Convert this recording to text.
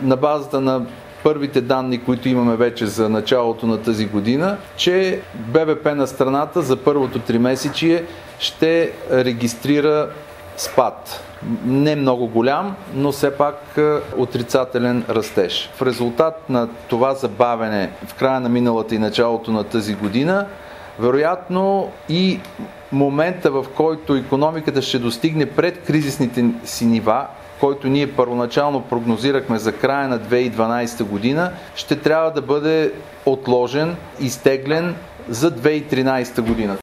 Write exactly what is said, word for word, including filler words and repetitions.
на базата на първите данни, които имаме вече за началото на тази година, че Б В П на страната за първото тримесечие ще регистрира спад. Не много голям, но все пак отрицателен растеж. В резултат на това забавене в края на миналата и началото на тази година, вероятно и момента, в който икономиката ще достигне пред кризисните си нива, който ние първоначално прогнозирахме за края на две хиляди и дванадесета година, ще трябва да бъде отложен, изтеглен за две хиляди и тринадесета година.